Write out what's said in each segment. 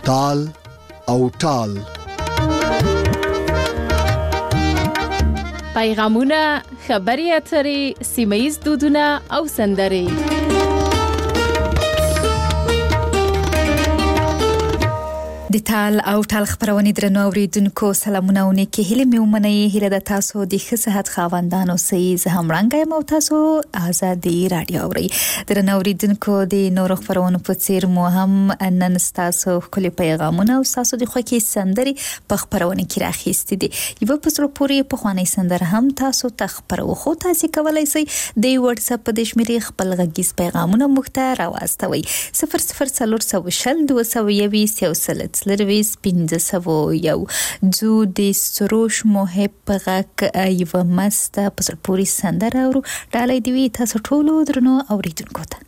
تال او ټال. پیغامونه، خبري اترې، سیمه‌ییز دودونه او سندرې. د تال او ټال خبرونه درنو اوریدونکو سلامونه او نیکی هیله مې ومنئ. هیله د تاسو د ښه صحت خاوندانو سي زه هم رنګ یم او تاسو آزادي رادیو اوري. درنو اوریدونکو د نورو خبرونو په څیر مو هم نن تاسو خپل پیغامونه او تاسو د خوښي سندري په خبرونه کې راخېستې دي. یو په سره پوری په خواني سندر هم تاسو ته خبرو خو تاسو کولای شئ د واتس اپ د شمیرې خپل غږیز پیغامونه مخته راوستوي 00 سلرویس 501 جو د سروش محب غک یو مست په پوری سندره او ډالۍ دی تاسو ټول درنو اوریدونکو ته.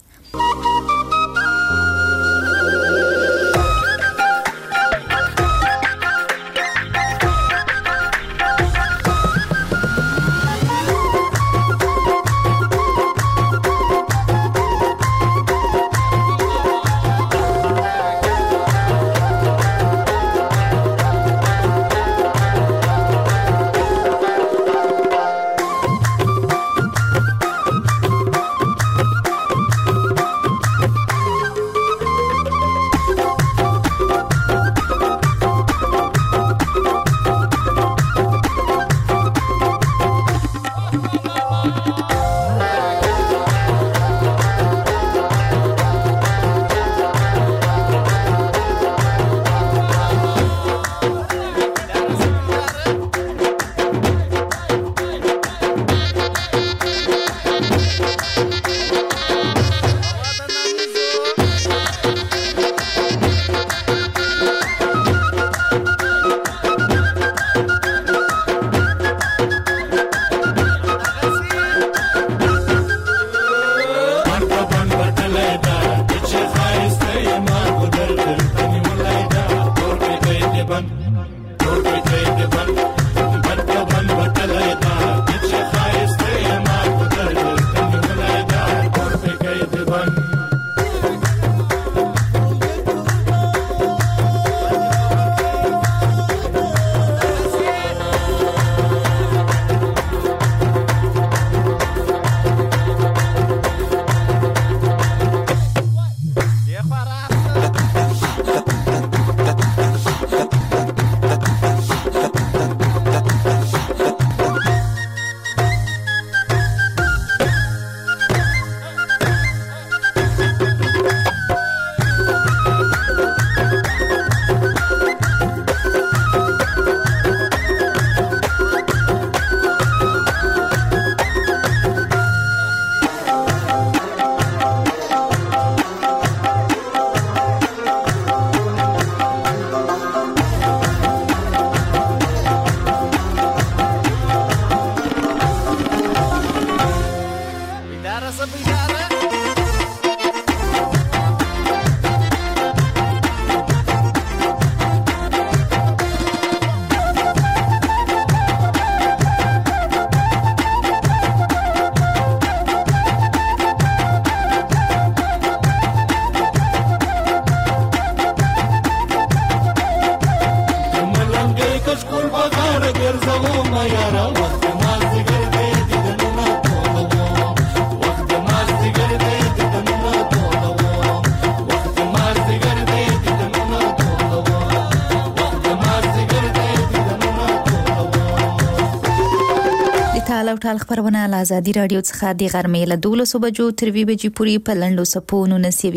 ټال خبرونه له آزادي رادیو څخه د غرمې له 12 بجو تر 2 بجې پورې په لنډو سپونو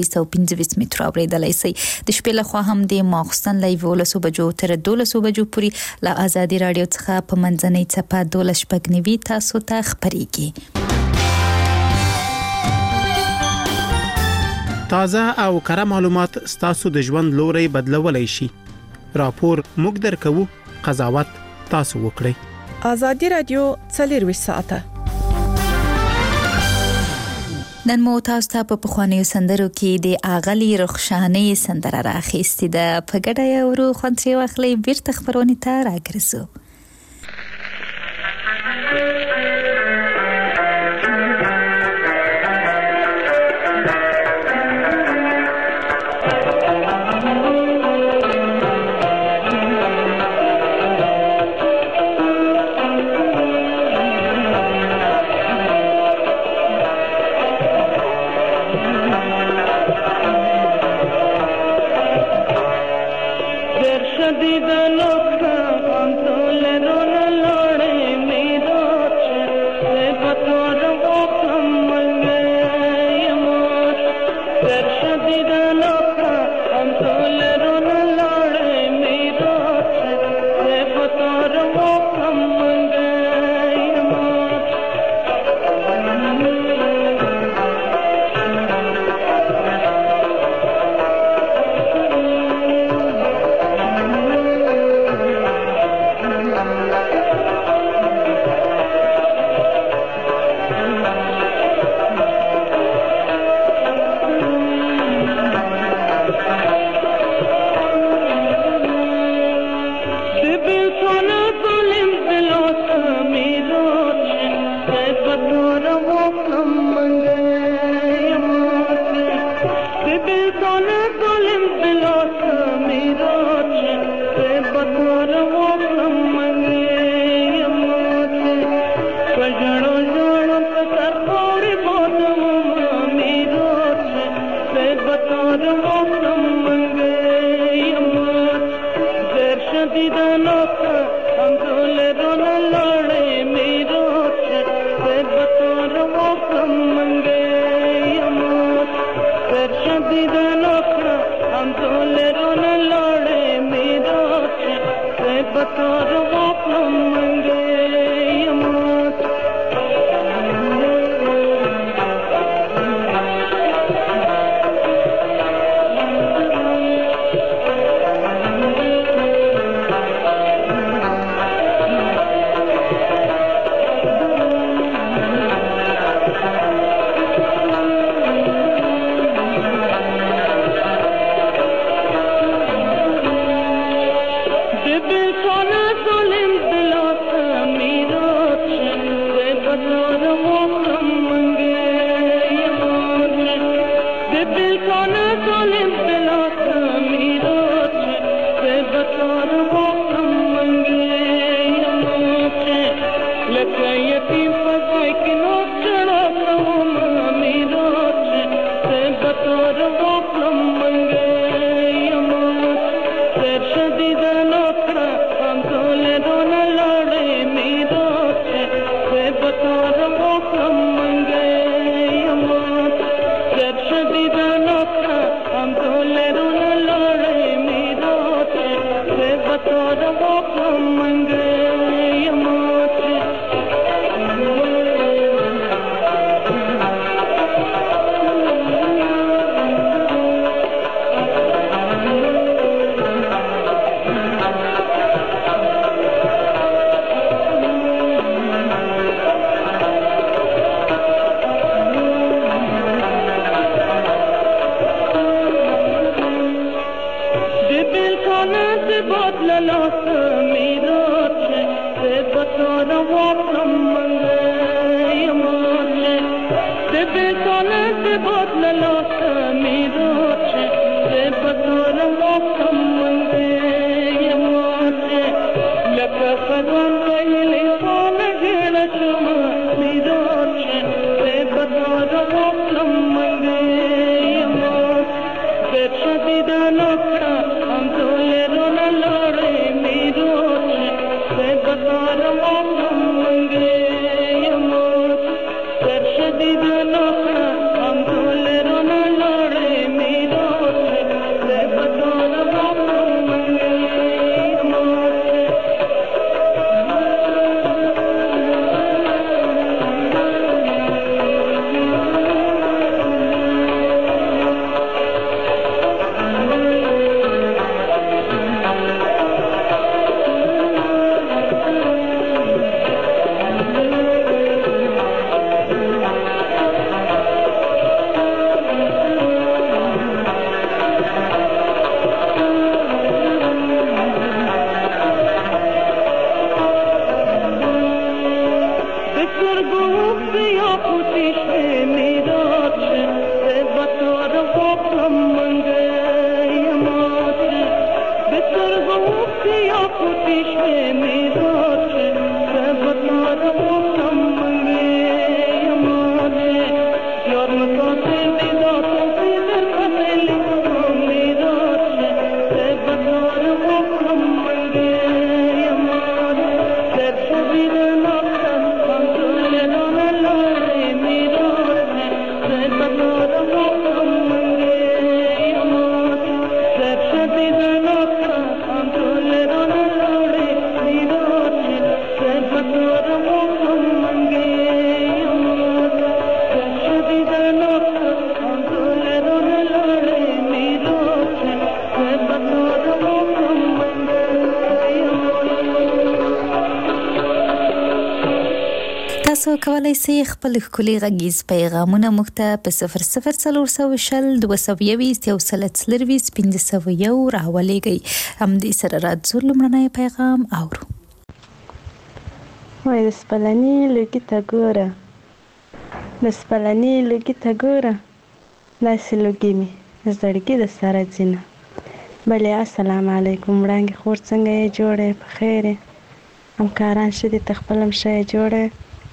925 متر اوریدلای شئ. د شپې له خوا هم د ماخستن له 12 بجو تر 12 بجو پورې له آزادي رادیو څخه په منځنۍ څپه 12 تاسو ته خبريږي. تازه او کره معلومات ستاسو د ژوند لوري بدلولای شي. راپور موږ درکو، قضاوت تاسو وکړئ. آزادي رادیو 24 ساعته. نن مو تاسو ته په خوانیو سندرو کې د اغلی رخشانې سندره راخېستې ده. په ګډه یې ورو خوندې واخلې بیرته خبرونه ته راګرځو. Shadi da lokha, am tole rona lore me. تاسو کولای شئ خپل ښکلي غږیز پیغامونه موږ ته په 00420 221 1501 راولېږئ. همدې سره راځو لومړنی پیغام اورو. وای د سپلني لوګي ته ګوره، د سپلني لوګي ته ګوره، داسې لوګي مې زړګي د سره ځینه. بلې السلام علیکم وړانګې خور څنګه یې جوړه په خیر همکاران ښه دي ته خپل هم ښه یې جوړه.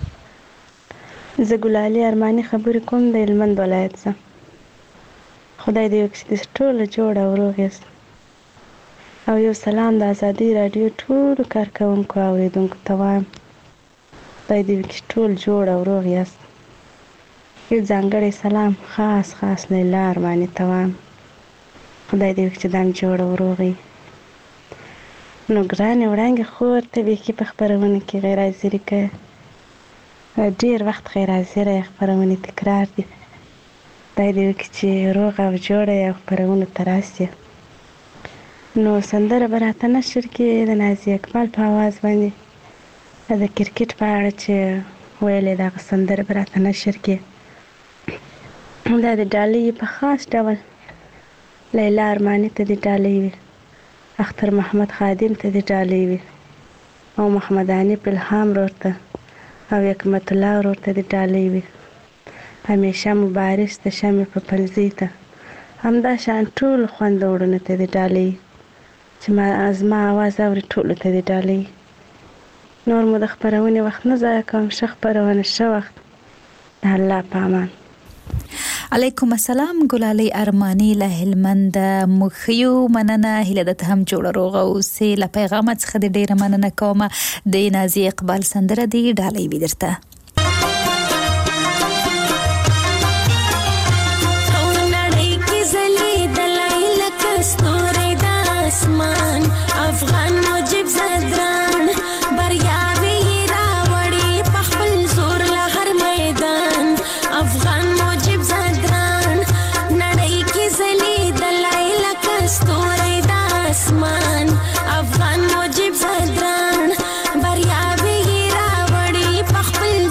زه ګلالي ارماني خبرې کوم د هلمند ولایت څخه. خدای دې وکړي چې ټوله جوړه او روغ یاست. او یو سلام د ازادي راډیو ټولو کارکوونکو او اورېدونکو ته وایم خدای دې وکړي ټول جوړ او روغ یاست. یو ځانګړی سلام خاص لیلا ارماني ته وایم خدای دې وکړي چې دا هم جوړ او روغ وي. نو ګرانې وړانګې خور ته بیخي په خپرونه کې غیر حاضري کوې، ډېر وخت غیر حاضره یې، خپرونې تکرار دي. خدای دې وکړي چې روغ او جوړه یې او خپرونو ته راسې. نو سندره به راته نشر کې د نازي اقبال په آواز باندې د کرکټ په اړه چې ویلې دغه سندره به راته نشر کې. دا د ډالۍ په خاص ډول لیلا ارماني ته د ډالۍ وي، اختر محمد خادم ته د ډالۍ وي، او محمد حنیف الهام ورور ته او حکمت الله ورور ته د ډالۍ وي، همیشه مبارز د شمع په پلزۍ ته، همدا شان ټول خوندوړنو ته د ډالۍ چې زما آواز اوري ټولو ته د ډالۍ. نور مو د خپرونې وخت نه ضایع کوم، ښه خپرونه ښه وخت. د الله په امان. علیکم السلام ګلالي ارماني له هلمند. موږ یو مننه هیله ده ته هم جوړه روغه اوسې. له پیغامه څخه د ډیره مننه کوم. د نازي اقبال سندره دی ډالۍ وي درته. اسمان افغان موجب زدران بریاوی راوړي په خپل زور له هر میدان. افغان موجب زدران نړۍ کې ځلېدلی لکه ستوری د اسمان. افغان موجب زدران بریاوی راوړي په خپل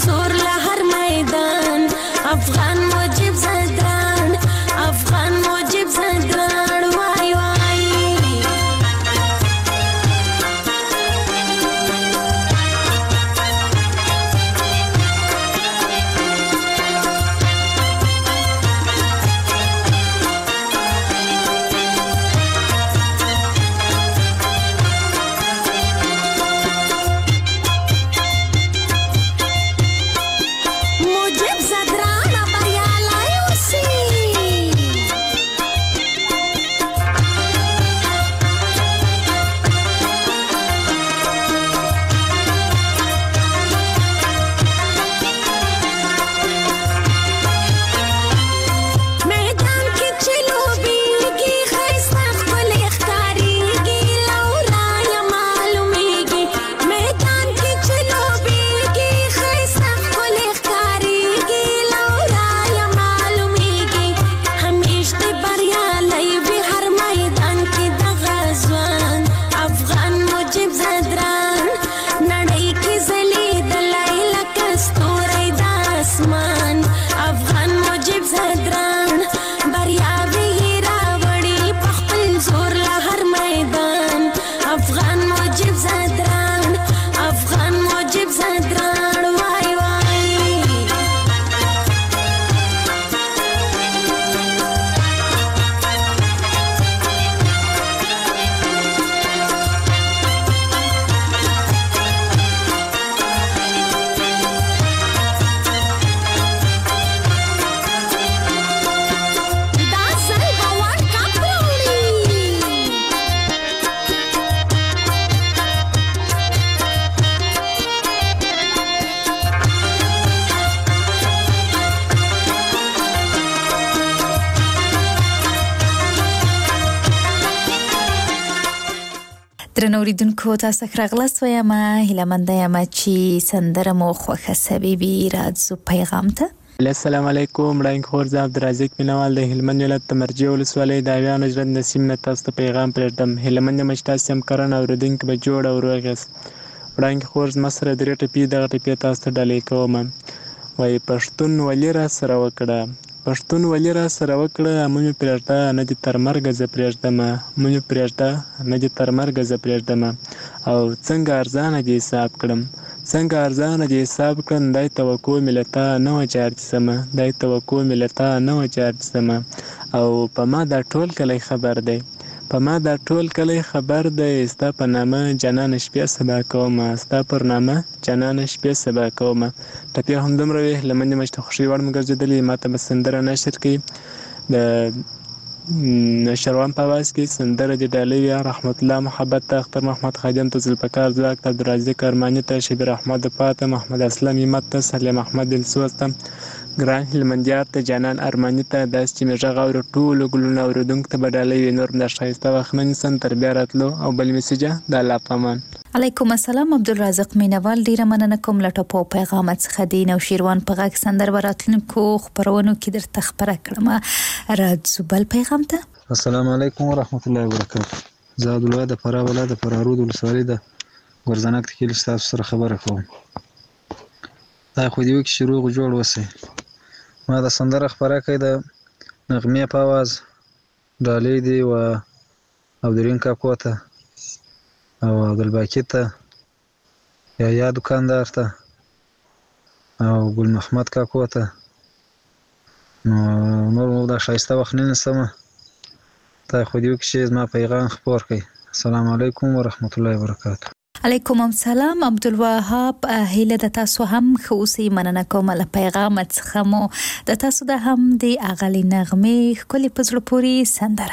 درنو اوریدونکو تاسو ښه راغلاست وایم هیله مند یم چې سندره مو خوښه سوي وي راځو پیغام ته. السلام علیکم وړاندې خور زه عبدالرزاق مینوال د هلمند ولایت د مرجې ولسوالۍ د اویا نجرت نسیم نه تاسو ته پیغام پرېږدم. هلمند یم چې تاسو هم کرن اورېدونکي به جوړ او روغ یاست. وړاندې خور زما سره درې ټپې دغه ټپې تاسو ته ډالۍ کوم. وایي پښتون ولي را سره وکړه، پښتون ولي را سره وکړه، مو مې پرېږده نه دې تر مرګه زه پرېږدمه، مو مې پرېږده نه دې تر مرګه زه پرېږدمه. او څنګه ارزانه دې حساب کړم، څنګه ارزانه دې حساب کړم، دای توقع مې له تا نه وه چې ارجسمه، دای توقع مې له تا نه وه چې ارجسمه. او په ما دا ټول کلی خبر دی، په ما دا ټول کلی خبر دی، ستا په نامه جانانه شپې سبا کومه، ستا پر نامه جانانه شپې سبا کومه. ټپې همدومره وې. هلمند یم چې د خوښۍ وړ مو ګرځېدلې. ما ته به سندره نشر کړي د شروان په اواز کې سندره دې ډالۍ وي رحمت الله محبت ته، اختر محمد خادم ته، ذوالفقار ځواک ته، عبدالرزاق ارماني ته، شبیر احمد پاته، محمد اسلم همت ته، سلیم احمد دلسوز ته، ګران هلمندیار ته، جانان ارماني ته، داسې چې مې غږ اوري ټولو ګلونو اورېدونکو ته به ډالۍ وي. نور دا ښایسته وخت نه نیسم تر بیا راتلو او بل میسیجه د الله په امان. علیکم السلام عبدالرزاق مینوال، ډیره مننه کوم له ټپو پیغام څخه. د نوشیروان په غږ سندره به راتلونکو خپرونو کې درته خپره کړم. راځو بل پیغام ته. السلام علیکم ورحمت الله وبرکاته. زه عبدالله د فراه ولایت د فرارود ولسوالۍ د ګرزنک د کلي ستاسو سره خبره کوم. دا خو دې وکړي چې روغ جوړ اوسئ. ما د سندره خپره کړې د نغمې په اواز ډالۍ دي و عبدالرین کاکو ته او عبدالباقي ته، یا دکاندار ته او ګل محمد کاکو ته. نور مو دا ښایسته وخت نه نیسمه، دا خو دې وکړي چې زما پیغام خپور کړئ. السلام علیکم ورحمت الله وبرکاته. علیکم السلام عبدالوهاب، هیله د تاسو هم ښه اوسئ. مننه کوم له پیغام څخه مو. د تاسو د هم د اغلې نغمې ښکلې په زړه پورې سندره.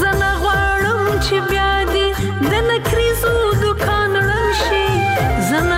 چې بیا دې د نکریزو دکان ړنګ شي، زه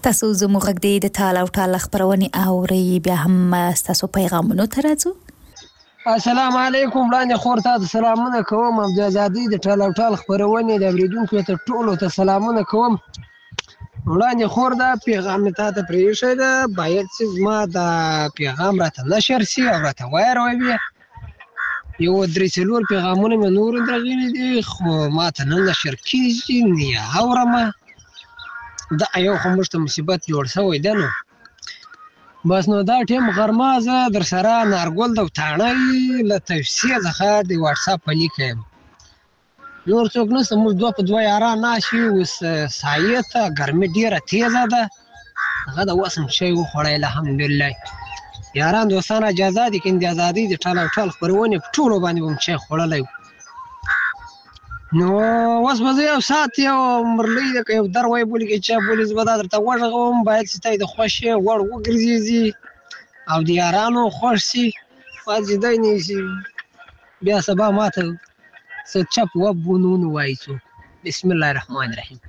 تاسو زموږ غږ د تال او ټال خبرونه اوري بیا هم تاسو پیغامونه ترازو. السلام علیکم وړاندې خور ته سلامونه کوم. د ازادي د ټال او ټال خبرونه د اوریدونکو ته ټولو ته سلامونه کوم. وړاندې خور دا پیغام ته پریښه ده باید چې ما دا پیغام راته نشر سي او راته وایروي. یو درې څلور پیغامونه مې نور درغلي دي خو ما ته نه نشر کیږي نه اورم. دا یو خو مشته مصیبت جوړ شوی دی نو بس نو دا ټیم غرمه زه در سره نارګل د وتاڼۍ له توصیې څخه د واتساپ په لیکم نور څوک نشته. موږ دوه په دوه یاران ناشي اوس سایه ته ګرمي ډېره تیزه ده هغه د وسم شی وخوړی الحمدلله. یاران دوستان اجازه دي که د ازادي د ټال او ټال خپرونې په ټولو باندې به م شی خوړلی نو اوس به زه یو ساعت یو مرلۍ ده که یو در وایي بولي که چا بولي زه به دا درته وغږوم باید چې ته یې د خوښې وړ وګرځېږي او د یارانو خوښ سي پاتې دی نه شي بیا سبا ما ته څه چپ وپ ونه وایي څوک. بسم الله الرحمن الرحیم.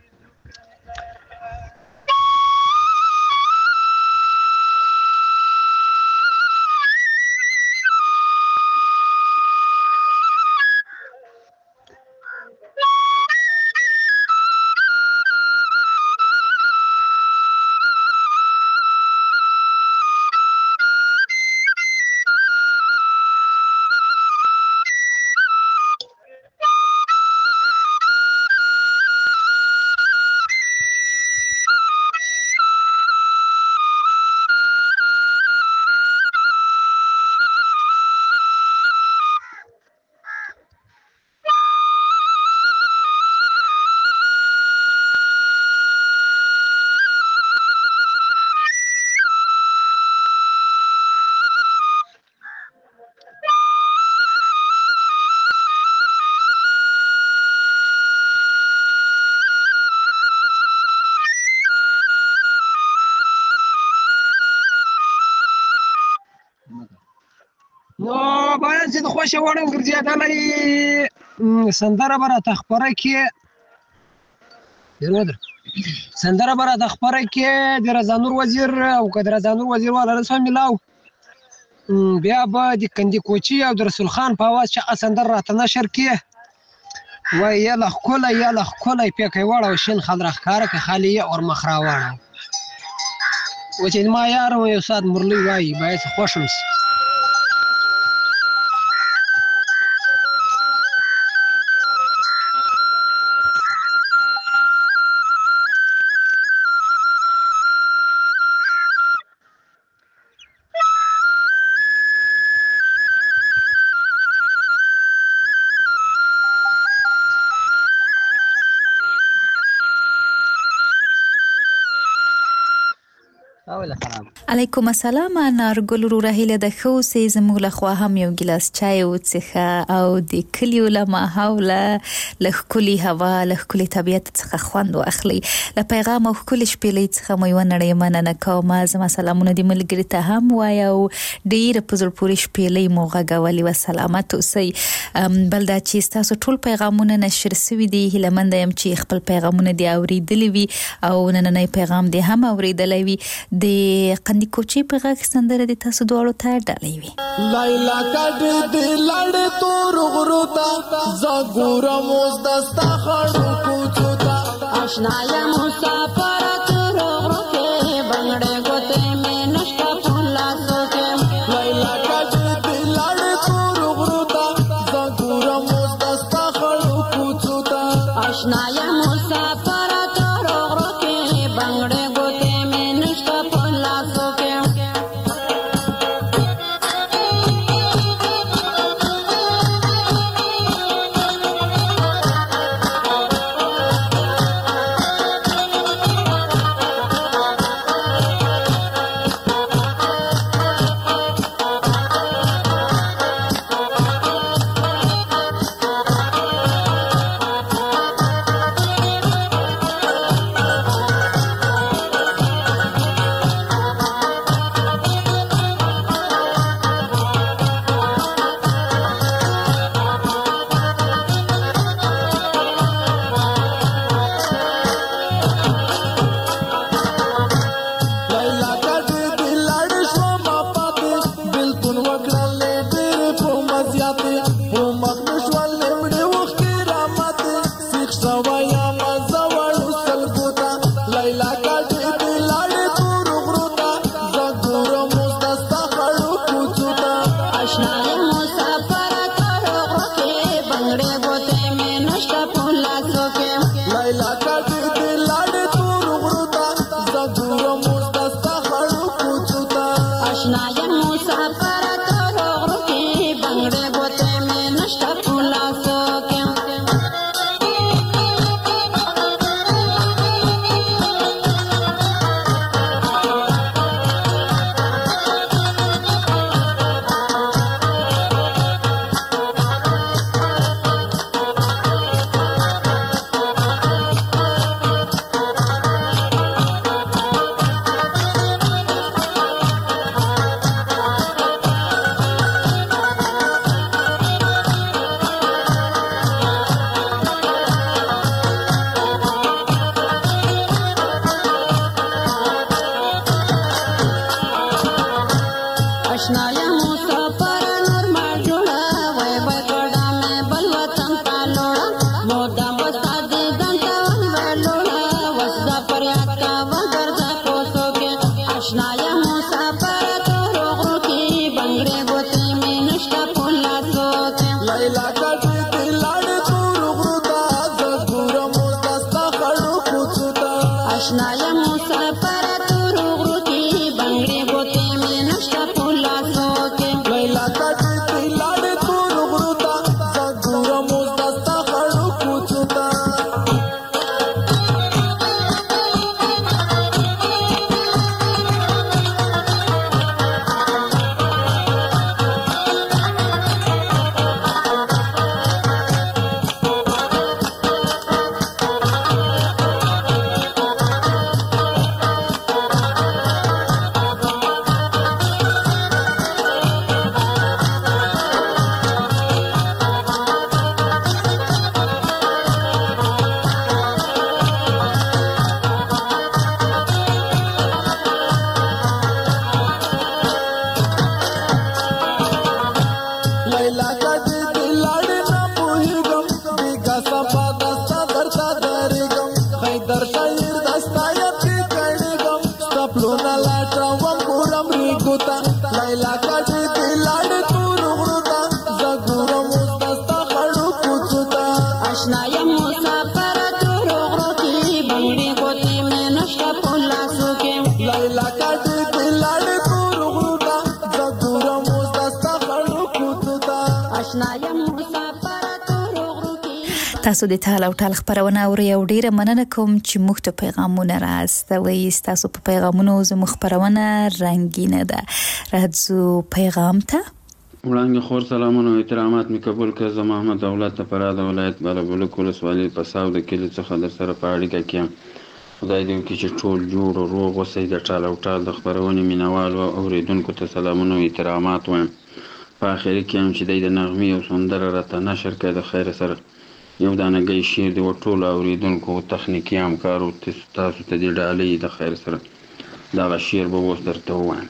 نو باید چې د خوښې وړ ګرځېدلی سندره به راته خپره کړي سندره به راته خپره کړي د رضا نور وزیر او که د رضا نور وزیر والا رسوا میلاو بیا به د کندي کوچي او د رسول خان په اواز چې سندره راته نشر کړي وایي یاله ښکلی یاله ښکلی پیکی واړه شین خال راښکاره که خالي یې اور مخ راواړه و چې ما یار یو ساعت مرلۍ وایي باید خوښم سي. علیکم السلام نارګل ورو هیله د خو سي زموږ له خوا هم یو ګلاس چای وڅخه او د کلیو له ماحول له کلی هوا له کلی طبيعت څخه خوند واخلي. له پیغام او کلی شپېلې څخه مو یو نړۍ مننه کوم. زما سلامونه د ملګری ته هم وایو ډیر په زړه پورې شپېلې مو غږولي و سلامت اوسئ. بل دا چې تاسو ټول پیغامونه نشر شوي دي هیله مند یم چې خپل پیغامونه دی اوریدلی وي او نننې پیغام دی هم اوریدلی وي. د قندي کوچي په غږ سندره د تاسو دواړو ته ډالۍ وي. لایلا کډ دې لړ تور غرو تا زګور موز دستا خړو کوڅو تا آشنا یا مسافر تور غرو کې بنگړې ګوتې مې نشتا پولا سوکې لایلا کډ دې لړ تور غرو تا زګور موز دستا خړو کوڅو تا آشنا یا مسافر تور غرو کې بنگړې ګوتې مې نشتا پولا سوکې آشنایا مسافر نور ما جوړه وای وای ګډا مې بل وطن ته لوړه مودام بستا دې دنتا ولوړه وسدا پریاد کا وګرځا کوڅو کې آشنایا مسافر تور غرو کې بنگړې ګوتې مې نشتا پولاسو کې لیلا کټې دې لاړ تور غرو ته زګورم دستا خړو کوڅو ته آشنایا مسافر تور غرو کې بنگړې ګوتې مې نشتا پولاسو کې لیلا کټې دې لاړ تور غرو ته زګورم دستا خړو کوڅو ته لیلا کټې دې لاړ نه پوهېږم بیګا سبا دستا درته درېږم حیدر شاعر دستا یادې کړېږم ستا پلونه لاټوم ګورم ریګو ته لیلا کټې دې لاړ تور غرو ته زه ګورم اوس دستا خړو کوڅو ته آشنایا مسافر تور غرو کې بنگړې ګوتې مې نشتا پولاسو کې لیلا کټې دې لاړ تور غرو ته زه ګورم اوس دستا خړو کوڅو ته آشنایا مسافر تور غرو کې تاسو د تال او ټال خبرونه اورئ او ډیره مننه کوم چې موږ ته پیغامونه راستوي تاسو په پیغامونو زموږ خبرونه رنگینه ده راځو پیغام ته وړاندې خور سلامونه او احترامات می قبول کړ زه محمد دولت فراد ولایت بالابلوک ولسوالۍ په ساو د کلي څخه در سره په اړیکه کې یم خدای دې وکړي چې ټول جوړ او روغ اوسئ د ټال او ټال د خپرونې مینوالو او اورېدونکو ته سلامونه او احترامات وایم په اخر کې هم چې دی د نغمې او سندره راته نشر کړی د خیر سره یو دانګی شعر دی و ټولو اورېدونکو او تخنیکي همکارو تاسو ته دې ډالۍ د خیر سره دغه شعر به اوس درته ووایم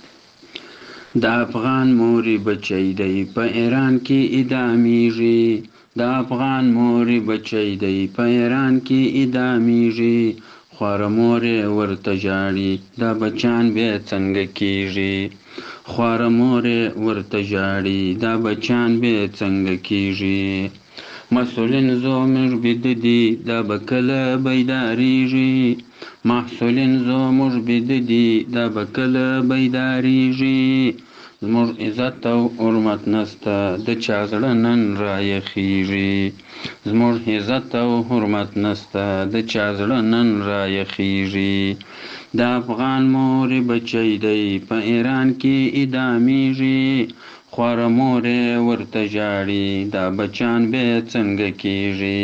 د افغان مورې بچی دی په ایران کې اعدامیږي د افغان مورې بچی دی په ایران کې اعدامیږي خواره مورې ورته ژاړي دا بچان بیا څنګه کیږي خواره مورې ورته ژاړي دا بچان بیا څنګه کیږي مسئولین زموږ بیده دي دا به کله بیداریږي محصولین زموږ بیده دي دا به کله بیداریږي زموږ عزت او حرمت نسته د چا زړه نن رایخیږي زموږ عزت او حرمت نسته د چا زړه نن رایخیږي د افغان مورې بچی دی په ایران کې اعدامیږي خواره مورې ورته ژاړي دا بچان بیا څنګه کیږي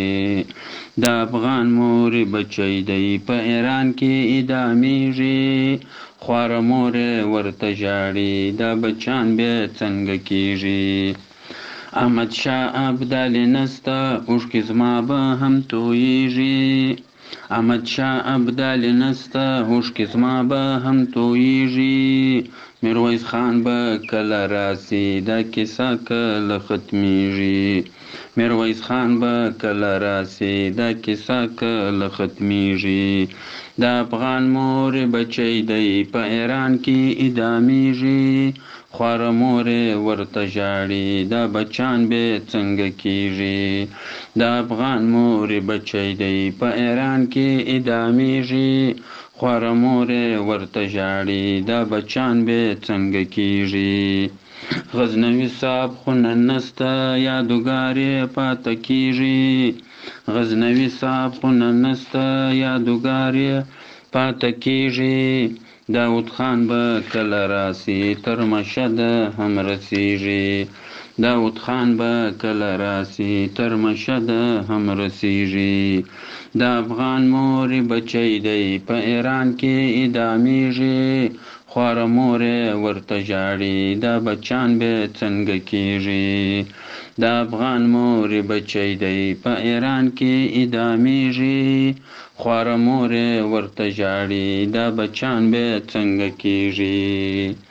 د افغان مورې بچی دی په ایران کې اعدامیږي خواره مورې ورته ژاړي دا بچان بیا څنګه کیږي احمد شاه ابدالي نسته اوښکې زما به هم تویږي احمد شاه ابدالي نسته اوښکې زما به هم تویږي میرویس خان به کله راسي دا کیسه کله ختمیږي میرویس خان به کله راسي دا کیسه کله ختمیږي د افغان مورې بچی دی په ایران کې اعدامیږي خواره مورې ورته ژاړي دا بچان بیا څنګه کیږي د افغان مورې بچی دی په ایران کې اعدامیږي خواره مورې ورته ژاړي دا بچان بیا څنګه کیږي غزنوي صاحب خو نن نسته یادګار یې پاته کیږي غزنوي صاحب خو نن نسته یادګار یې پاته کیږي داود خان به کله راسي تر مشهده هم رسیږي داود خان به کله راسي تر مشهده هم رسیږي د افغان مورې بچی دی په ایران کې اعدامیږي خواره مورې ورته ژاړي دا بچان بیا څنګه کیږي د افغان مورې بچی دی په ایران کې اعدامیږي خواره مورې ورته ژاړي دا بچان بیا څنګه کیږي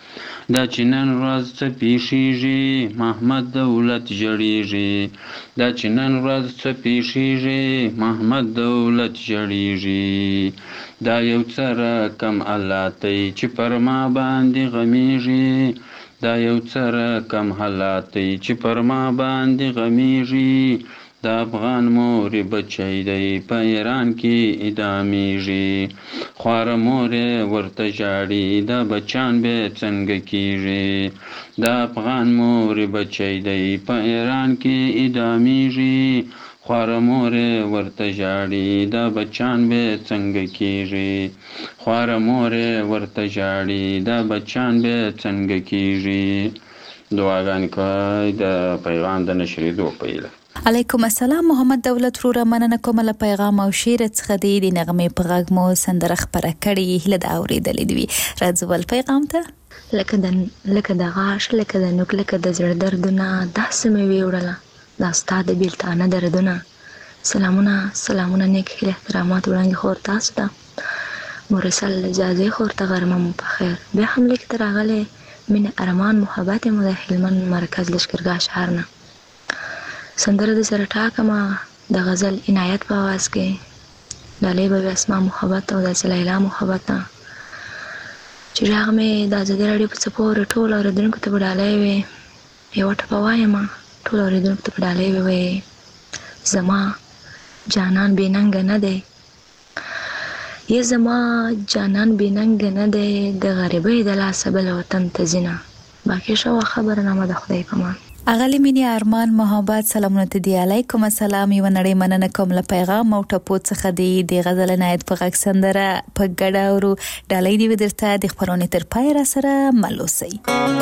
دا چې نن ورځ څه پیښیږي محمد دولت ژړیږي دا چې نن ورځ څه پیښیږي محمد دولت ژړیږي دا یو څه رقم حالاتي چې پر ما باندې غمیږي دا یو څه رقم حالاتي چې پر ما باندې غمیږي دا افغان مور بچی دی په ایران کې اعدامیږي خواره مور ورته ژاړي دا بچان به څنګه کیږي دا افغان مور بچی دی په ایران کې اعدامیږي خواره مور ورته ژاړي دا بچان به څنګه کیږي خواره مور ورته ژاړي دا بچان به څنګه کیږي دعاګانې کوي د پیغام د نشریدو په هیله. علیکم السلام محمد دولت وروره مننه کوم له پیغام او شعر څخه د نغمې په غږ مو سندره خپره کړې هله د اورېدلې دی راځول پیغام ته لکه د غاښ لکه د نوک لکه د زړه دردونه داسې مې ویوړله دا ستا د بیلتانه دردونه سلامونه نیک هیله احترامات وړاندې خور تاسو ته مرسل اجازه خور ته غرمه مو په خیر بیا هم لیک ته راغلی مینه ارمان محبت مو د هلمند مرکز لشکرګاه ښار نه سندره د سره ټاکمه د غزل عنایت په आवाज کې ډالۍ به اسما محبت او د سلیلا محبت چې هغه مې د ازادي راډیو په سپور ټول اوریدونکو ته ډالۍ وي یو ټپه وایم ټول اوریدونکو ته ډالۍ وي زما جانان بیننګ نه دی یا زما جانان بیننګ نه دی د غریبۍ د لاسه بل وطن ته ځینه باقي شو خبرنامه د خدای په امان اغلی مینی ارمان محبت سلامونه ته دی علیکم السلام یو نړۍ مننه کوم له پیغام او ټپو څخه دی د غزل عنایت په غږ سندره په ګډه ورو ډالۍ دی ودرته د خبرونه تر پای را سره ملوسي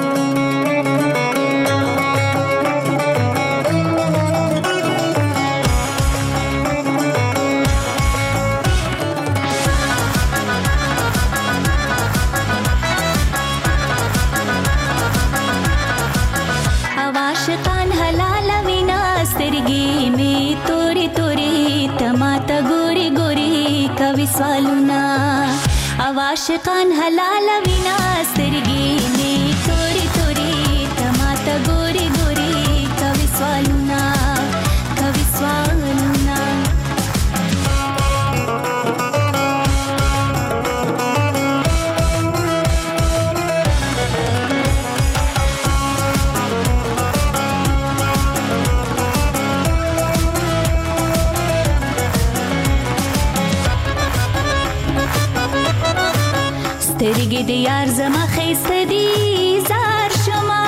سوالونه عاشقان حلال وینا سترګې می توري توري تماته ګوري ګوري کوي سوالونه سترګې د یار زما خسته دي زار شما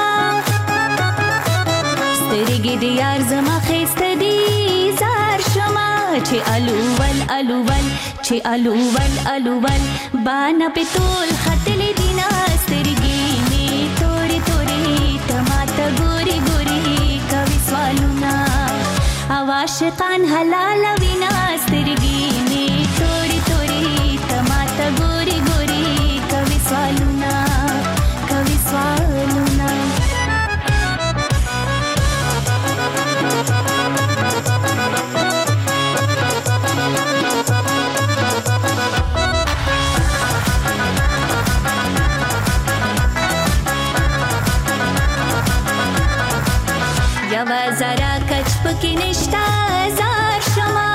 سترګې د یار زما خسته دي زار شما چې الوول بانا پتول خطل دینا سترګې می توري توري تماته ګوري ګوري کوي سوالونه عاشقان حلال وینا سترګې می توري توري تماته ګوري ګوري کوي سوالونه یوا زرا کچ پکې نشتا زار شما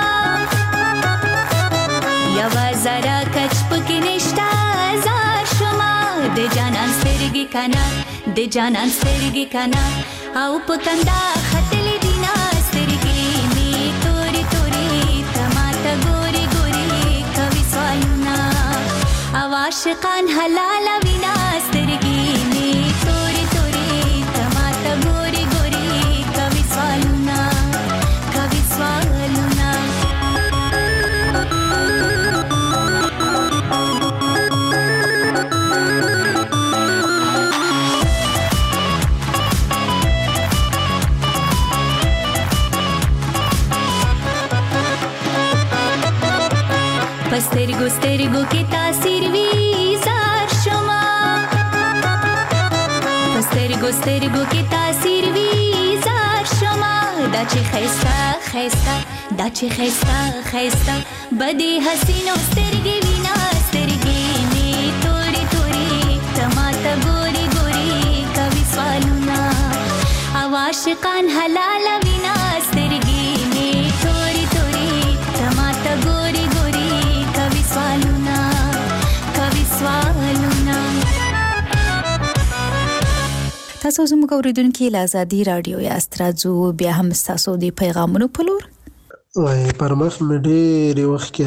یوا زرا کچ پکې نشتا زار شما د جانان سترګې کنا او پتندا خطل دینا سترګې می توري توري تماته ګوري ګوري کوي سوالونه عاشقان حلال وینا سترګې می توري توري تماته ګوري ګوري کوي سوالونه سترګو کې تاثیر وی زار شما سترګو کې تاثیر وی زار شما دا چې خيستا بدی حسینو سترګې وینا سترګې می توري توري تماته ګوري ګوري عاشقان حلال وینا سترګې مې توري توري تماته ګوري ګوري کوي سوالونه تاسو زموږ اوریدونکو له آزادي رادیو یاست. راځو بیا هم تاسو د پیغامونو په لور. وای پرمخ مې ډېر وخت کې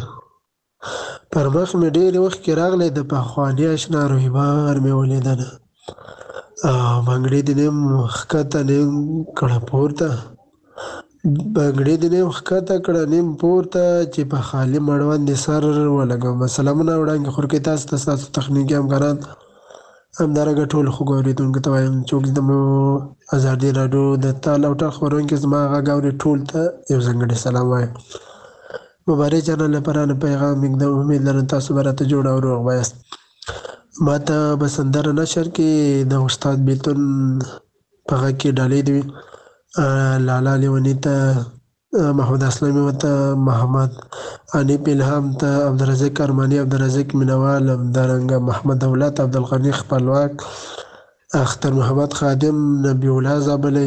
راغلی د پخواني اشنا رویبار مې ولیدنه بنګړې دې نیم ښکته نیم کړه پورته بنګړې دې نیم ښکته کړه نیم پورته چې په خالي مړوند دې سر ولګوم. سلامونه وړاندې خور کې تاسو تخنیکي همکاران همدارنګه ټول خوږو اورېدونکو ته وایم څوک د ازادي راډیو د تال او ټال خپرونکي زما غږ اوري ټول ته یو ځانګړی سلام وایم. مبارک چینل لپاره نه پیغام एकदम امید لرم تاسو به راته جوړ او روغ وایاست. ما ته به سندره نشر کې د استاد بیلتون په غږ کې ډالۍ دی لالا لیوني ته محمد اسلامي ته محمد انیب الهام ته عبدالرزاق ارماني عبدالرزاق مینوال همدارنګه محمد دولت عبدالغني خپلواک اختر محمد خادم نبی الله زابلی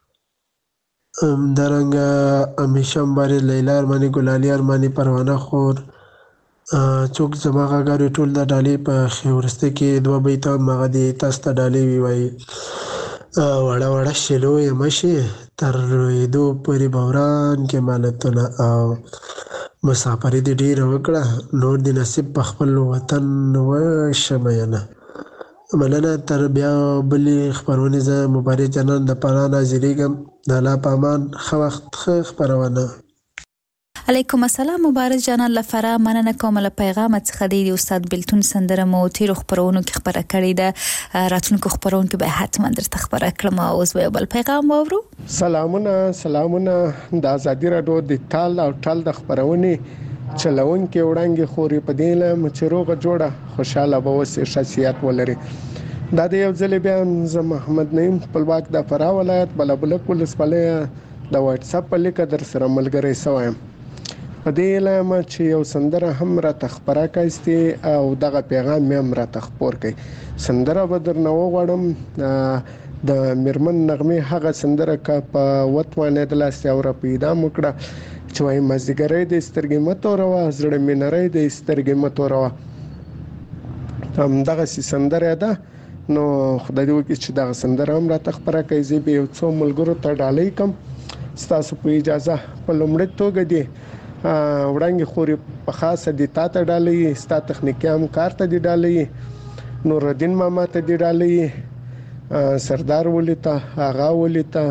همدارنګه امیشه مبارک لیلا ارماني ګلالي ارماني پروانه خور څوک زما غږ اوري ټول د ډالۍ په ښې وروسته کې دوه بیته هماغه دي تاسو ته ډالۍ ووایي وړه وړه شلو یې مشي تر رویدو پورې بوران کې مالتونه او مسافري دې ډېره وکړه نور دې نصیب په خپل وطن وشه مینه مننه. تر بیا بلې خپرونې زه مبارک جانان د پناه ناظریږم د الله په امان ښه وخت ښه خپرونه. علیکم السلام مبارک جانان لفره مننه کوم له پیغام څخه د استاد بیلتون سندره مو تیر خبرونو کې خبره کړې ده راتلونکو خبرونو کې به حتما درته خبره کړم اوس به بل پیغام واورو. سلامونه د آزادي راډیو د تال او ټال د خبرونې چلونکو وړاندې خوري په دې له مچروغه جوړه خوشاله به وسه شخصیت ولري. دا د یو ځل بیا زه محمد نعیم خپلواک د فراه ولایت بلبلک ولسوالۍ د واتس اپ په لیک در سره ملګری سوایم. په دې لامه چې یو سندره هم را تخبره کایستي او دغه پیغام مې هم را تخپور کړي. سندره به درنه وغواړم د میرمن نغمې هغه سندره کا په وتوانې د لاس او را پیدا مکړه چې وای مزګرې د سترګې متوروا زړه مې نری د سترګې متوروا هم دغه سندره ده. نو خدای دې وکړي چې دغه سندره هم را تخبره کړي. زه به یو څو ملګرو ته ډالۍ کوم ستاسو په اجازه په لومړي توګه دی وړاندې خوري په خاصه د تا ته ډالۍ ستا تخنیکي همکار ته دی ډالۍ نور الدین ماما ته دی ډالۍ سردار ولیته آغا ولیته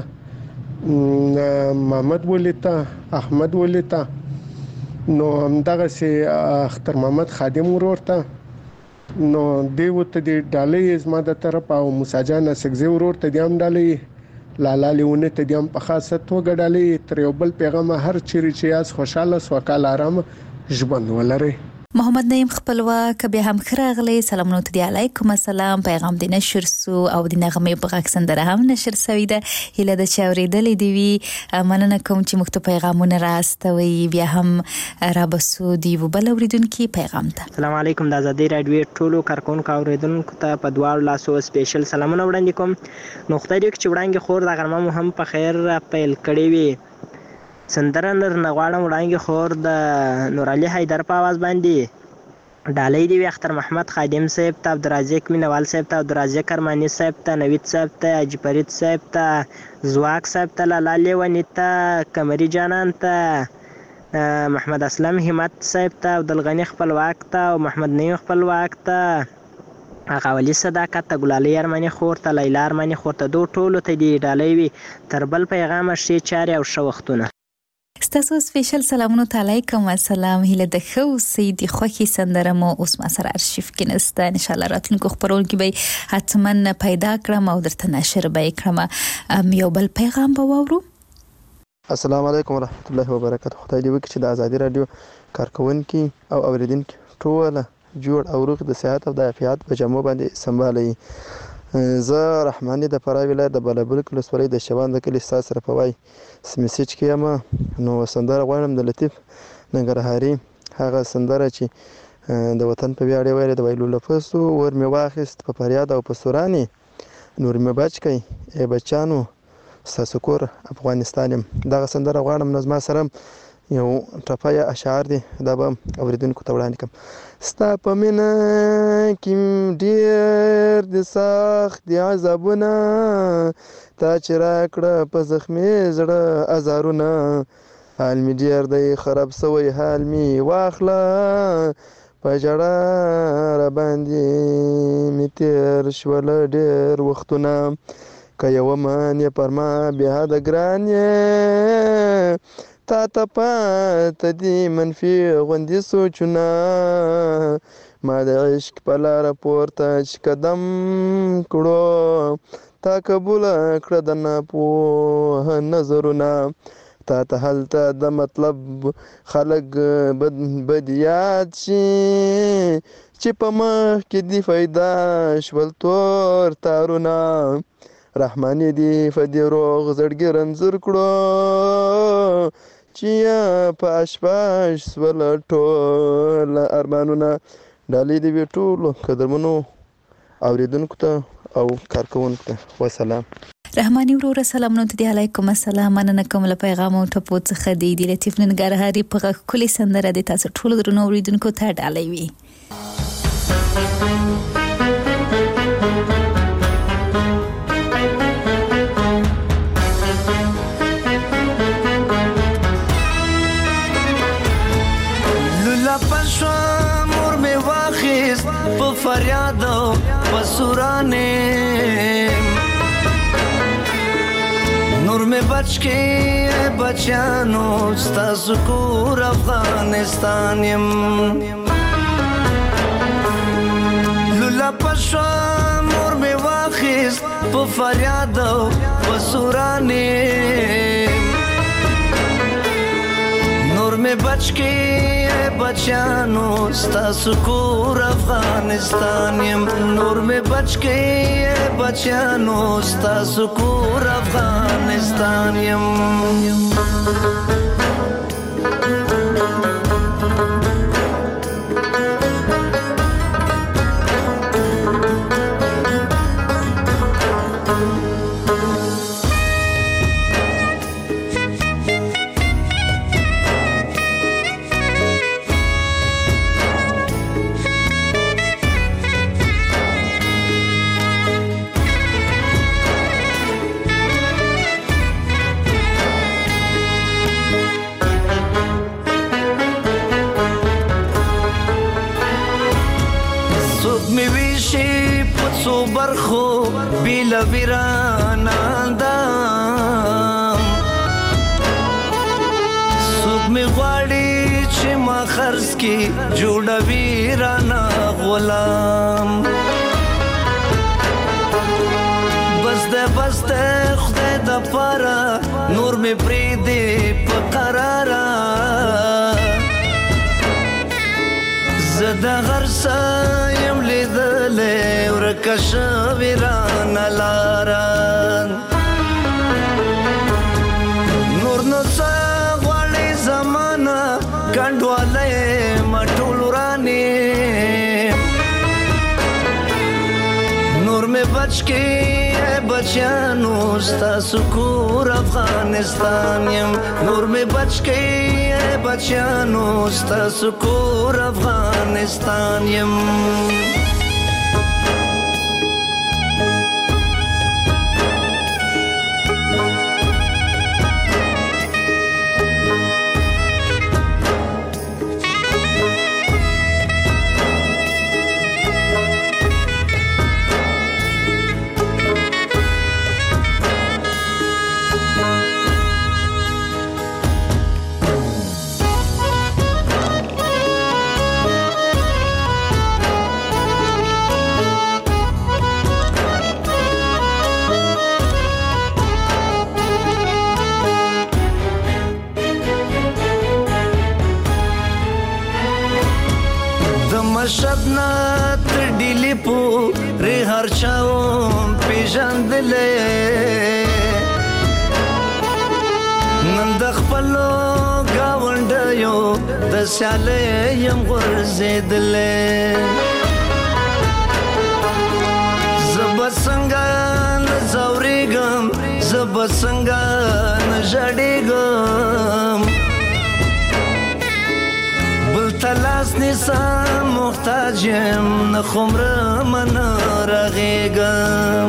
محمد ولیته احمد ولیته نو همدغه سي اختر محمد خادم ورورته نو دیوته دی ډالۍ زما د طرف او موسی جان سګزي ورورته دی هم ډالۍ لالا لیونه ته دیم په خاصه توګه ډالۍ تر یو بل پیغام هر چیرې چې یاس خوشاله سوکال آرام ژوند ولري. محمد نعیم خپلواک بیا هم خراغلی سلامونه ته دی علیکم السلام پیغام دی نشر سو او د نغمې په غږ سندره هم نشر سوی ده هله د چاورېدلې دی وی مننه کوم چې مخته پیغامونه راستوي بیا هم را بسو دی وبل اوریدونکو پیغام ته. السلام علیکم د آزادي رادیو ټولو کارکونکو اوریدونکو ته په دواړو لاسو سپیشل سلامونه وړاندې کوم. نقطه دی چې وړاندې خور د غرمه هم په خیر پیل کړی وي سندره نر نغواړم وړاندې خور د نور علي حیدر په आवाज باندې ډالۍ دی اختر محمد خادم صاحب ته عبدالرزاق مینوال صاحب ته عبدالرزاق ارماني صاحب ته نوید صاحب ته حاجی فرید صاحب ته زواک صاحب ته لالا لیونی ته قمري جانان ته محمد اسلم همت صاحب ته عبدالغني خپلواک ته او محمد نعیم خپلواک ته اغاولی صداقت ته ګلالي ارماني خور ته لیلا ارماني خور ته دوه ټولو ته دی ډالۍ وي تر بل پیغام شي چاري او شو وختونه. ستاسو سپیشل سلامونه علیکم السلام هله د خو سیدی خوخي سندره مو اوس ما سره ارشیف کې نسته ان شاء الله راتلونکو خبرون کې به حتما پیدا کړم او درته نشر به کړم. یو بل پیغام به واورو. السلام علیکم ورحمت الله وبرکاته. خدای دې وکړي چې د آزادي رادیو کارکونکو او اوریدونکو ټول جوړ او روغ د صحت او د عافیت په جامو باندې سمبالي. زه رحماني د فراه ولایت د بلبلک ولسوالۍ د شبان د کلي ساس سره په وای سمیسج کې یم نو سندره غواړم د لطیف ننګرهاري هغه سندره چې د وطن په ویاړ ویل د ویلو لفظو ور می واخست په فریاد او په سوراني نور می بچ کئ ای بچانو ستاسو کور افغانستان یم. دغه سندره غواړم نو زما سره یو ټپه یا اشعار دي دا به اورېدونکو ته وړاندې کړم. ستا په مینه کې ډېر د سخت دي عذابونه تا چې راکړه په زخمي زړه ازارونه حال مې ډېر دی خراب سوی حال مې واخله په ژړا راباندې مې تېر شول ډېر وختونه که یوه من یې پر ما بېحده ګران یې تا ته پاته دي منفي غوندې سوچونه ما د عشق په لاره پورته چې قدم کړو تا قبوله کړه د ناپوه نظرونه تا ته هلته د مطلب خلک بد یاد شي چې په مخ کې دي فایده شول تور تارونه رحماني دي په دې روغ زړګي رنځور کړو چې په اشپاش سول ټول ارمانونه. ډالۍ دې وي ټولو قدرمنو اورېدونکو ته او کارکوونکو ته. وسلام. رحماني وروره سلامونه ته دي. علیکم السلام. مننه کوم له پیغام او ټپو څخه دی لطیف ننګرهاري په ښکلې سندره د تاسو ټولو درنو اورېدونکو ته ډالۍ وي. فریاد په سورانه نور میں بچ کے بچانو ستاسو کور افغانستان یم لولا پښو مور میں واخیس په فریاد په سورانه نور میں بچ کے بچانو ستاسو کور افغانستان یم نور میں بچ کے بچانو ستاسو کور افغانستان یم برخو بیل ویران اندام سوک می غواړي چې ما خرڅ کی جوړ ویران غلام بس ده خدای د پاره نور می پری دی په قرارا زدا غرسا یم لیدلې ورکش ویران لاران نور نو څه غواړي زمانہ کندواله مټول رانی نور میں بچ کے بچانو ستاسو کور افغانستان یم نور میں بچ کے بچانو ستاسو کور افغانستان یم مشدنا تر ډیلی پو ری هر چاوم پیژندلې نن د خپلو گاونډیو د سیالې یم غورځېدلې زب څنګه زورېږم زب څنګه نژړېږم بل تلاس نیسم محتاج یم نه خمرم نه رغېږم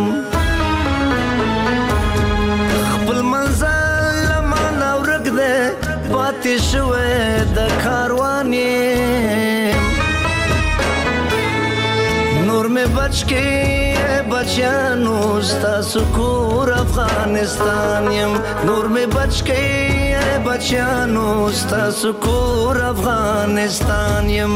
خپل منزل له مانه ورک دی پاتې شوی د کاروان یم نور مې بچ کې بچیانو ستاسو کور افغانستان یم نور مې بچ کې بچیانو ستاسو کور افغانستان یم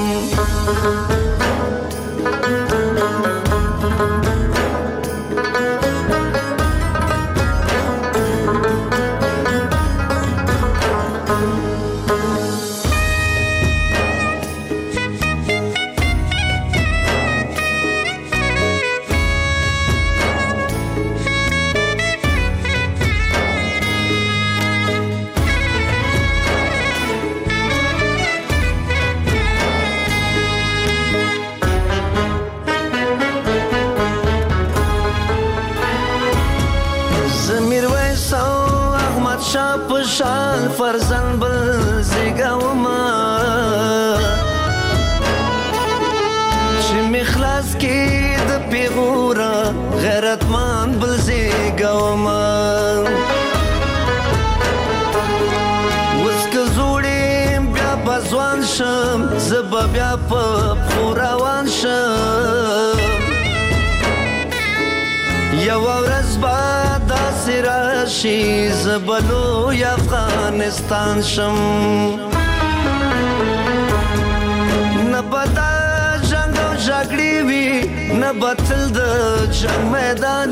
شال فرزند بل زیګاوما چې مخلاص کې د پیغورا غیرتمان بل زیګاوما وسک زوړې بیا بزوان شم زب بیا په خوراوان شم یو ورځ بعد راشي زبلو یا افغانستان شم نه بدا جنگ او جګړې وي نه بتل د جنگ میدان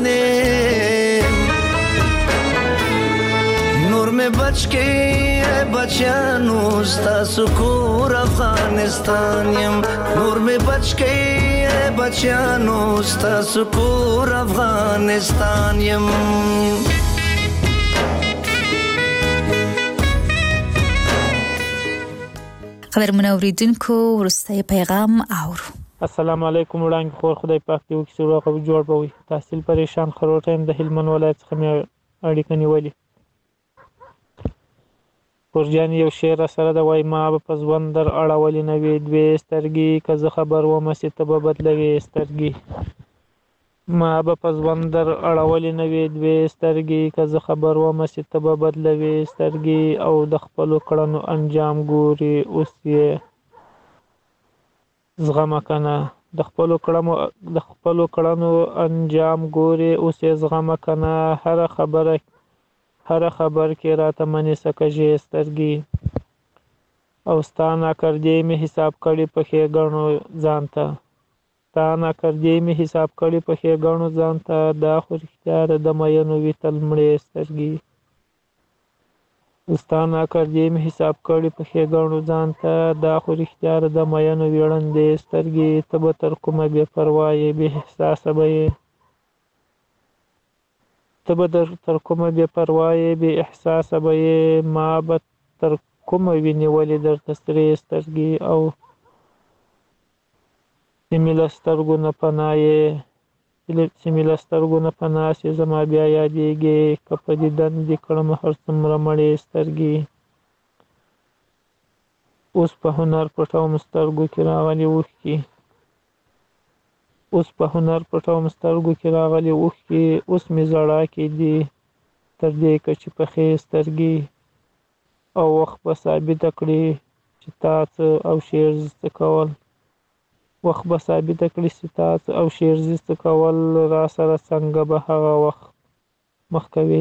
نور مې بچ کې بچیانو ستاسو کور افغانستان یم نور مې بچ کې بچیانو ستاسو کور افغانستان یم قدرمن اوریدونکو وروستی پیغام اورو السلام علیکم وړاندې خور خدای پاک دې وکړي چې روغ او جوړ به وي تحصیل پریشان خروټ یم د هلمند ولایت څخه مې اړیکه نیولې پرجان یو شعر سره د وای ما به په ژوند در اړولې نه وي دوې سترګې که زه خبر ومه چې ته به بدلوې سترګې ما به په ژوند در اړولې نه وي دوې سترګې که زه خبر ومه چې ته به بدلوې سترګې او د خپلو کړنو انجام ګورې اوس یې زغمه کنه د خپلو کړنو انجام ګورې اوس یې زغمه کنه هر خبر کې راته منې سکجې سترګې او ستا ناکردې مې حساب کړي په ښېګڼو ځان ته ستا ناکردې مې حساب کړي په ښېګڼو ځان ته دا خو رښتیا ده د مینو وي تل مړې سترګې ستا ناکردې مې حساب کړي په ښېګڼو ځان ته دا خو رښتیا ده د مینو وي ړندې سترګې ته به تر کومه بې پروا یې بې احساسه به یې ته به تر کومه بې پروا یې بې احساسه به یې ما به تر کومه وي نیولې درته سرې سترګې او سیمې له سترګو نه پناه سې زما بیا یادېږې که په دیدن دې کړم هر څومره مړې سترګې اوس په هنر پټوم سترګو کې راغلي اوښکې اوس مې زړه کې دي تر دې کچې پخې سترګې او وخت به ثابته کړي چې تا څه او شعر زده کول را سره څنګه به هغه وخت مخ کوې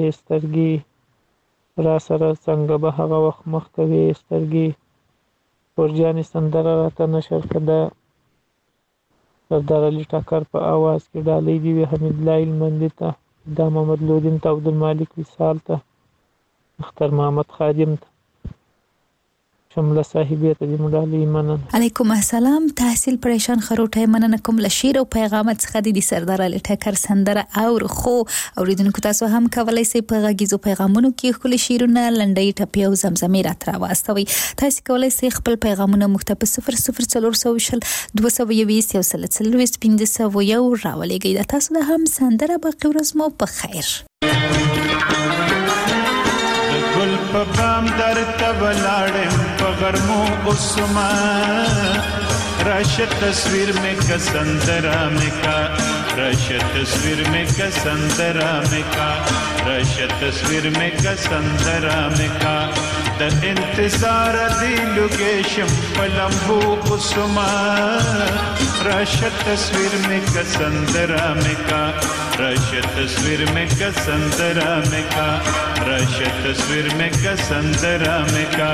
سترګې پرجانې سندره راته نشر کړه سردار علي ټکر په آواز کې ډالۍ دي وي حمید الله هلمندي ته دا محمد لودین ته عبدالمالک وصال ته اختر محمد خادم ته شمله صاحبې ته دې ډالۍ مننه علیکم السلام تحصیل پریشان خروټه مننه کوم له شعر او پیغام څخه د سردار علي ټکر سندره او خو اوریدونکو تاسو هم کولای شئ په غږیزو پیغامونو کې خپل شعرونه لنډۍ ټپې او زمزمې راته راوستوئ تاسو کولای شئ خپل پیغامونه مختلف 00420 221 1501 راولېږئ د تاسو د هم سندره باقي ورځ مو په خیر ګل په بام درته ولاړم په غرمو اوسما راشه تصویر میں کا سندرا میں کا راشه تصویر میں کا سندرا میں کا راشه تصویر میں کا سندرا میں کا د انتظار دی لوکیشن پلمبو اوسما راشه تصویر میں کا سندرا میں کا راشه تصویر میں کا سندرا میں کا راشه تصویر میں کا سندرا میں کا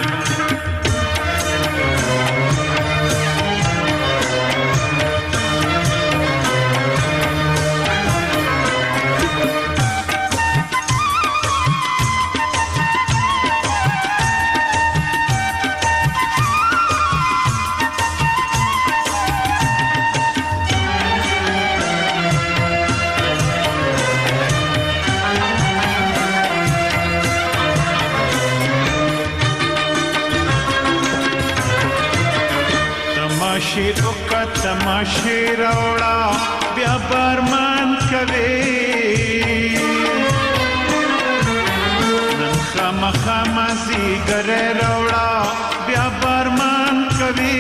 तमाशे रोड़ा बया बरमान कवे खम खमसी करे रोड़ा बया बरमान कवे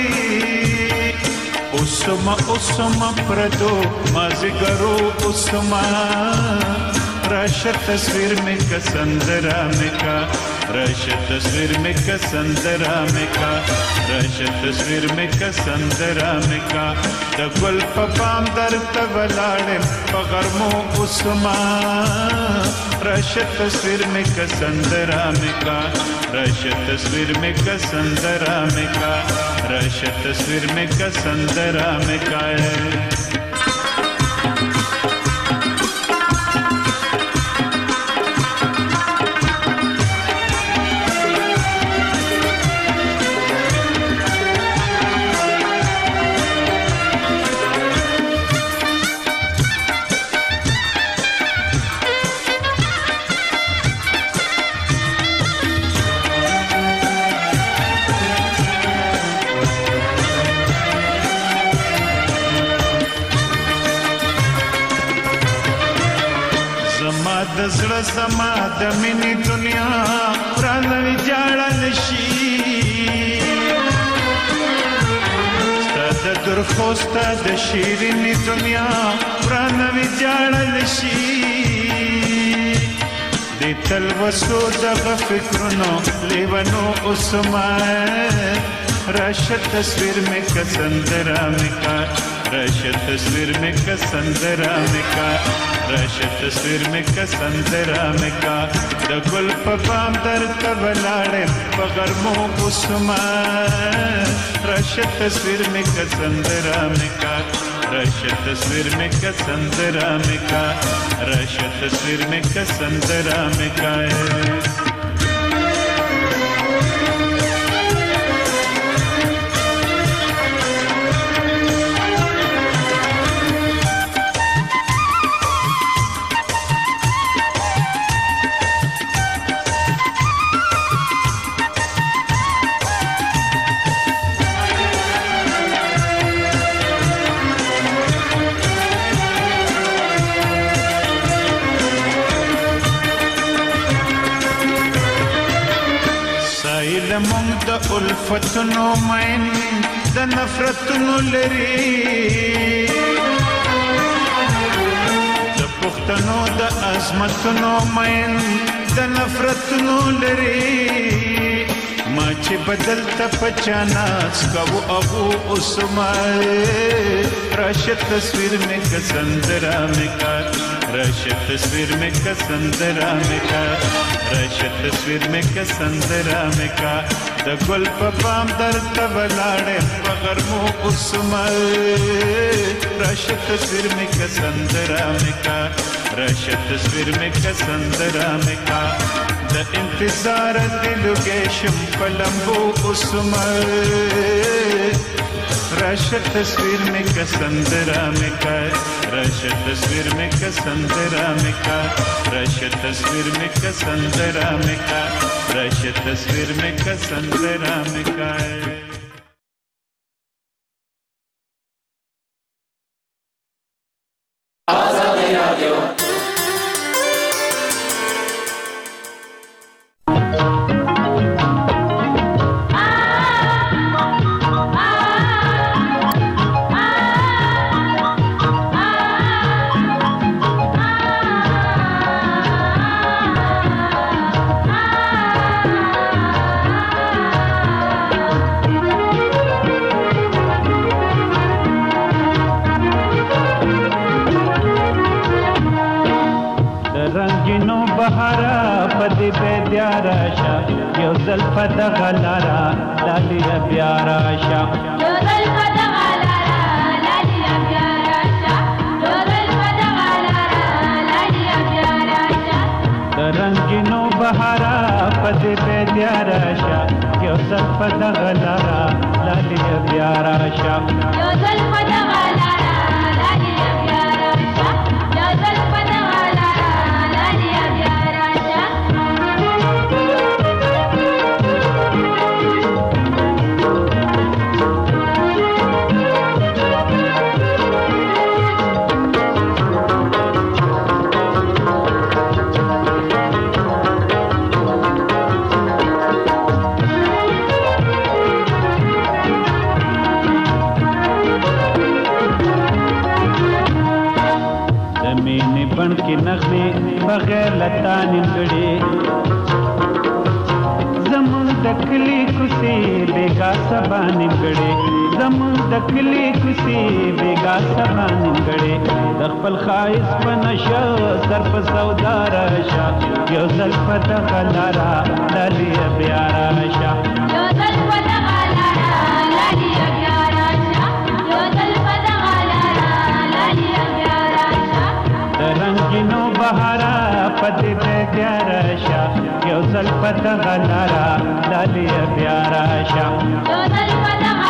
उसम प्रदो मजगरो उसमा रश तस्वीर में कसंदरा में का रश तस्वीर में कसंदरा में का रश तस्वीर में कसंदरा में का द गुल पपाम दर तवलाड़े पगरमो उसमा रश तस्वीर में कसंदरा में का रश तस्वीर में कसंदरा में का रश तस्वीर में कसंदरा में का زړه زما د مینې دنیا رانوي جاړل شي ستا د درخو ستا د شیرینې دنیا رانوي جاړل شي د تلوسو دغه فکرونو لیونو اوسما راشه تصویر میں کسندرا میں کا راشه تصویر میں کسندرا میں کا راشه تصویر میں کسندرا میں کا د ګل په بام درته ولاړم په غرمو اوسما راشه تصویر میں کسندرا میں کا راشه تصویر میں کسندرا میں کا راشه تصویر میں کسندرا میں کا مونږ د الفتونو مین د نفرتونو لري د پښتنو د عظمتونو مین د نفرتونو لري ما چې بدل ته پچاناس کو ابو اسماء راشه تصویر میں کسندرا میں کا راشه تصویر میں کسندرا میں کا راشه تصویر میں کسندرا میں کا د ګل په بام درته ولاړم په غرمو اسماء راشه تصویر میں کسندرا میں کا راشه تصویر میں کسندرا میں کا د انتظار دلوګیشم پلمبو اسماء راشه تصویر میں کسندرا میں کا راشه تصویر میں کسندرا میں کا راشه تصویر میں کسندرا میں کا راشه تصویر میں کسندرا میں کا आजादी रेडियो رنگینو بهارا پدې به بیا راشه یو ځل په دغه لاره لالیا بیا راشه یو ځل په دغه لاره لالیا بیا راشه یو ځل په دغه لاره لالیا بیا راشه د رنگینو بهارا پدې به بیا راشه یو ځل په دغه لاره لالیا بیا راشه یو ځل په دغه لاره لالیا بیا راشه یو ځل په دغه لاره لالیا بیا راشه بن کې نغمه بغیر لتا نیمګړي زمون د کلی کوسي بیگا سبا نیمګړي زمون د کلی کوسي بیگا سبا نیمګړي د خپل خایس په نشه سر په سودا راشه یو ځل په دغه لاره لالیا بیا راشه یو ځل په دغه لاره لالیا بیا راشه یو ځل په دغه لاره لالیا بیا راشه رنگینو بهارا پدې به بیا راشه یو ځل په دغه لاره لالیا بیا راشه یو ځل په دغه